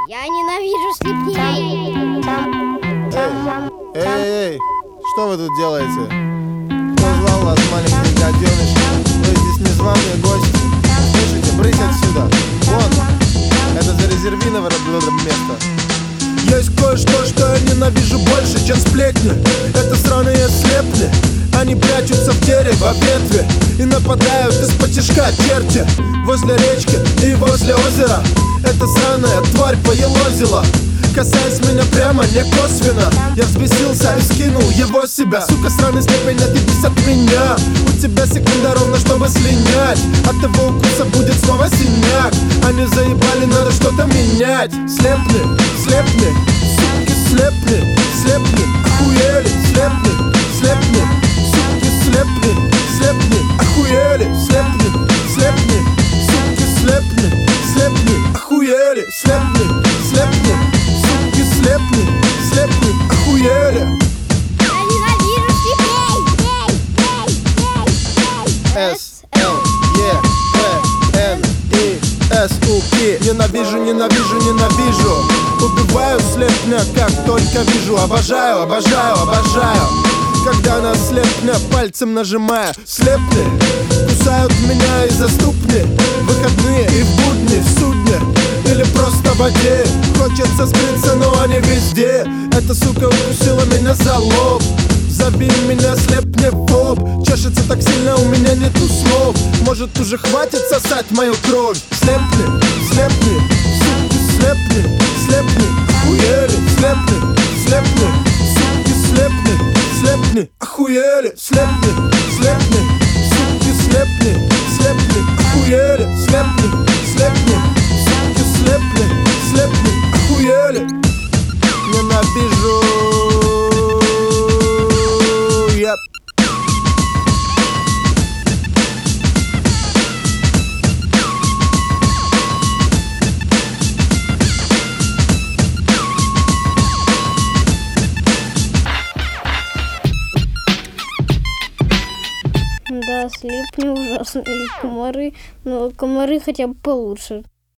Я ненавижу слепней. Эй, что вы тут делаете? Кто звал вас, маленький гаденыш? Вы здесь незваные гости. Слышите, брысь отсюда. Вон, это зарезервировано место. Есть кое-что, что я ненавижу больше, чем сплетни. Это сраные слепни. Они прячутся в дереве, в ветви и нападают из-под тишка черти. Возле речки и возле озера эта сраная тварь поелозила, касаясь меня прямо, не косвенно. Я взбесился и скинул его себя. Сука, сраный слепень, отъебись от меня. У тебя секунда ровно, чтобы слинять. От его укуса будет снова синяк. Они заебали, надо что-то менять. Слепни, слепни, суки, слепни, слепни, охуели, слепни, слепни, суки, слепни, слепни, охуели, слепни, слепни, суки, слепни, слепни, охуели, слепни, слепни, суки, слепни, слепни, охуели. Я ненавижу слепней. S-L-E-P-N-I-S-U-P. Ненавижу, ненавижу, ненавижу. Убиваю слепня, как только вижу. Обожаю, обожаю, обожаю, когда на слепня пальцем нажимая. Слепни кусают меня из-за ступни. Выходные и в будни, в судне или просто в воде. Хочется скрыться, но они везде. Эта сука укусила меня за лоб. Зови меня слепнефоб. Чешется так сильно, у меня нету слов. Может, уже хватит сосать мою кровь? Слепни, слепни, суки, слепни, слепни, охуели, слепни, слепни, суки, слепни, слепни, охуели, слепни, слепни, суки, слепни, слепни, охуели, слепни, слепни, суки, слепни, слепни, охуели. Ненавижу. Yep. Да, слепни ужасные комары, но комары хотя бы получше.